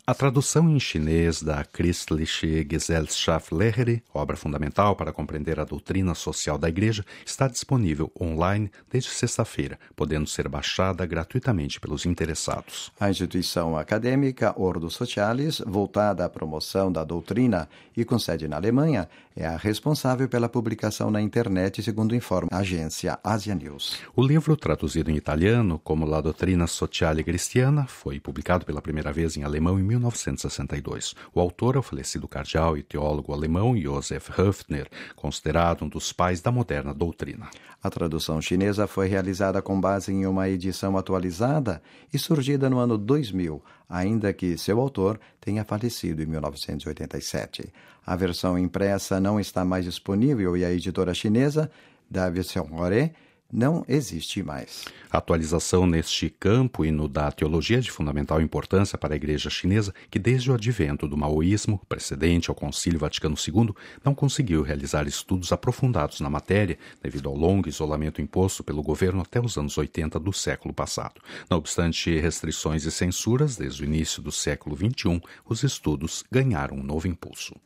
A tradução em chinês da Christliche Gesellschaftslehre, obra fundamental para compreender a doutrina social da Igreja, está disponível online desde sexta-feira, podendo ser baixada gratuitamente pelos interessados. A instituição acadêmica Ordo Socialis, voltada à promoção da doutrina e com sede na Alemanha, é a responsável pela publicação na internet, segundo informa a agência Asia News. O livro, traduzido em italiano como La Dottrina Sociale Cristiana, foi publicado pela primeira vez em alemão em 1962. O autor é o falecido cardeal e teólogo alemão Josef Höfner, considerado um dos pais da moderna doutrina. A tradução chinesa foi realizada com base em uma edição atualizada e surgida no ano 2000, ainda que seu autor tenha falecido em 1987. A versão impressa não está mais disponível e a editora chinesa, da Visionore, não existe mais. A atualização neste campo e no da teologia é de fundamental importância para a Igreja chinesa, que desde o advento do maoísmo, precedente ao Concílio Vaticano II, não conseguiu realizar estudos aprofundados na matéria, devido ao longo isolamento imposto pelo governo até os anos 80 do século passado. Não obstante restrições e censuras, desde o início do século XXI, os estudos ganharam um novo impulso.